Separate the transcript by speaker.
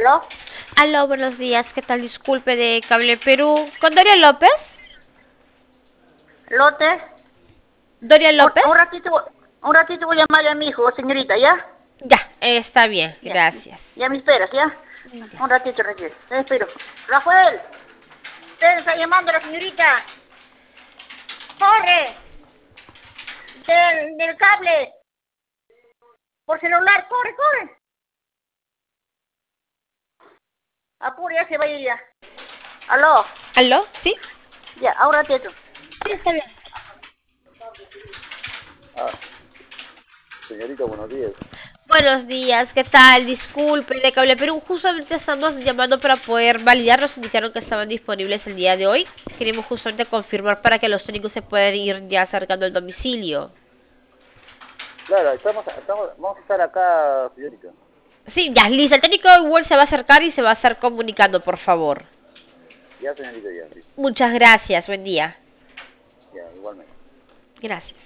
Speaker 1: ¿Aló?
Speaker 2: Aló, buenos días. ¿Qué tal? Disculpe de Cable Perú. ¿Con Doria López?
Speaker 1: ¿Lote?
Speaker 2: ¿Doria
Speaker 1: Un
Speaker 2: López?
Speaker 1: ratito, un ratito voy a llamarle a mi hijo, señorita, ¿ya?
Speaker 2: Ya, está bien.
Speaker 1: Ya,
Speaker 2: Gracias.
Speaker 1: ya me esperas, ¿ya?
Speaker 2: Ya.
Speaker 1: Un ratito, Raquel. Te espero. Rafael, te está llamando la señorita. ¡Corre! Del cable. Por celular, corre, corre. Apure, ya se va a ir ya. ¿Aló?
Speaker 2: ¿Aló? ¿Sí?
Speaker 1: Ya, ahora ratito.
Speaker 2: Sí, está bien.
Speaker 3: Ah, señorita, buenos días.
Speaker 2: Buenos días. ¿Qué tal? Disculpe de Cable Perú. Justamente estamos llamando para poder validar. Nos indicaron que estaban disponibles el día de hoy. Queremos justamente confirmar para que los técnicos se puedan ir ya acercando al domicilio.
Speaker 3: Claro, vamos a estar acá, señorita.
Speaker 2: Sí, ya, listo. El técnico igual se va a acercar y se va a estar comunicando, por favor.
Speaker 3: Ya, señorita, ya,
Speaker 2: Muchas gracias. Buen día.
Speaker 3: ya, igualmente.
Speaker 2: Gracias.